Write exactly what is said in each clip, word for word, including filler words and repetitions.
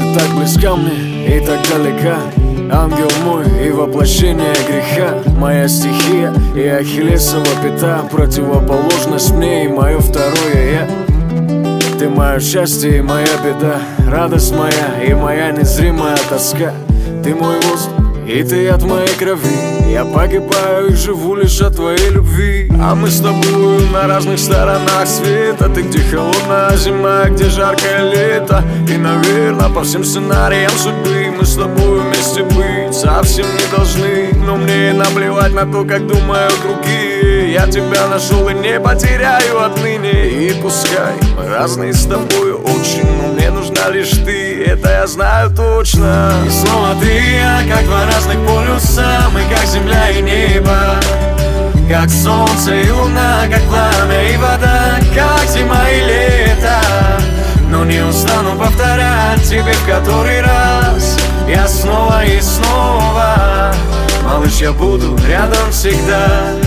так близка мне и так далека. Ангел мой и воплощение греха, моя стихия и ахиллесова пята, противоположность мне и мое второе я. Ты мое счастье и моя беда, радость моя и моя незримая тоска. Ты мой воздух и ты от моей крови, я погибаю и живу лишь от твоей любви. А мы с тобой на разных сторонах света. Ты где холодная зима, где жаркое лето. И, наверное, по всем сценариям судьбы мы с тобой вместе быть совсем не должны. Но мне наплевать на то, как думают другие. Я тебя нашел и не потеряю отныне. И пускай мы разные с тобой очень, но мне нужна лишь ты, это я знаю точно. И снова ты и я, как два разных полюса. Мы как земля и небо, как солнце и луна, как пламя и вода, как зима и лето. Но не устану повторять тебе в который раз. Я снова и снова, малыш, я буду рядом всегда.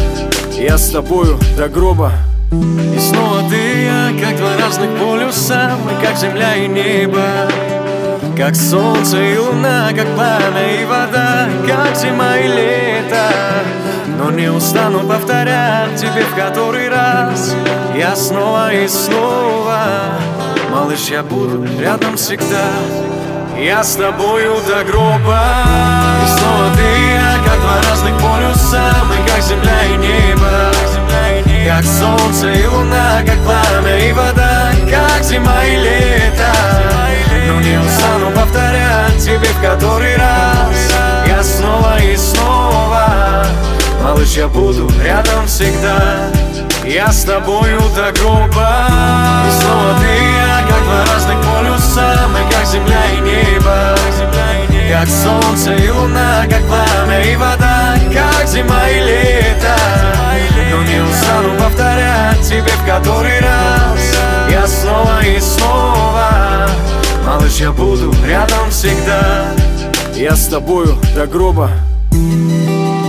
Я с тобою до гроба. И снова ты и я, как два разных полюса. Мы как земля и небо, как солнце и луна, как пламя и вода, как зима и лето. Но не устану повторять тебе в который раз. Я снова и снова, малыш, я буду рядом всегда. Я с тобою до гроба. И снова ты и я, как два разных полюса. Мы как земля и небо, как солнце и луна, как пламя и вода, как зима и лето. Но не устану повторять тебе в который раз. Я снова и снова, малыш, я буду рядом всегда. Я с тобою до гроба. И снова ты и я, как два разных полюса. Мы как земля и небо, как солнце и луна, как пламя и вода, как зима и лето. Но не устану повторять тебе в который раз. Я снова и снова, малыш, я буду рядом всегда. Я с тобою до гроба.